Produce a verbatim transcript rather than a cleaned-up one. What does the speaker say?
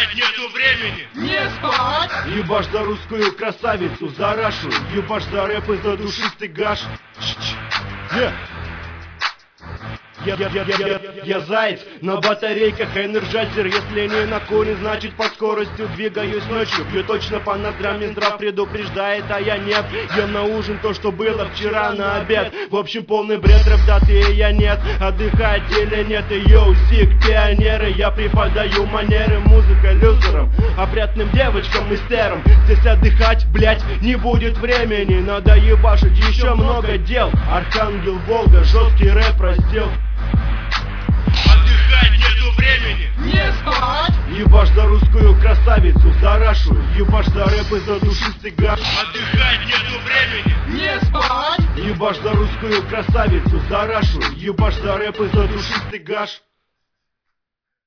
Отдыхать нету времени. Не спать. Ебашь за русскую красавицу, за Рашу. Ебашь за рэп и за душистый гаш. Yeah. Я, я, я, я, я, я заяц на батарейках, энерджайзер. Если не на коне, значит под скоростью двигаюсь ночью. Бью точно по ноздрям, Минздрав предупреждает, а я нет. Ем на ужин то, что было вчера на обед. В общем, полный бред, рэп да ты и я нет. Отдыхать или нет, и йоу, сик, пионеры. Я преподаю манеры, музыка люсерам, опрятным девочкам и стерам. Здесь отдыхать, блять, не будет времени. Надо ебашить еще много дел. Архангел, Волга, жесткий рэп раздел. Отдыхать нету времени. Не спать. Ебашь за русскую красавицу, за Рашу. Ебашь за рэп и за душистый гаш. Отдыхать нету времени. Не спать. Ебашь за русскую красавицу, за Рашу. Ебашь за рэп и за душистый гаш.